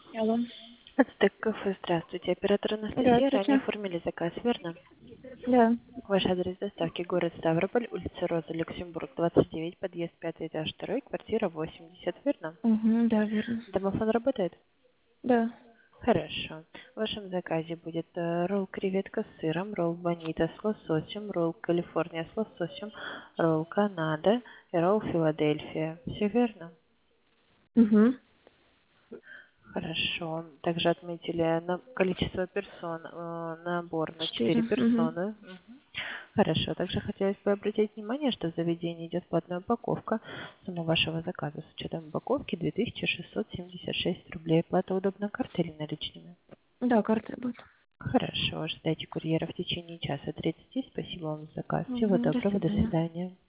Алло. Ацтек кафе, здравствуйте. Оператор Анастасия, ранее Здравствуйте. оформили заказ, верно? Да. Ваш адрес доставки город Ставрополь, улица Роза, Люксембург, 29, подъезд 5, этаж 2, квартира 80, верно? Угу, да, верно. Домофон работает? Да. Хорошо. В вашем заказе будет ролл креветка с сыром, ролл бонита с лососем, ролл Калифорния с лососем, ролл Канада и ролл Филадельфия. Все верно? Угу. Хорошо. Также отметили количество персон, набор на 4 4. Угу. персоны. Мгм. Хорошо. Также хотелось бы обратить внимание, что в заведении идет платная упаковка. Сумма вашего заказа с учетом упаковки 2676 рублей. Плата удобна картой или наличными? Да, карта будет. Хорошо. Ждайте курьера в течение часа 30. Спасибо вам за заказ. Всего Угу. До доброго. До свидания. свидания.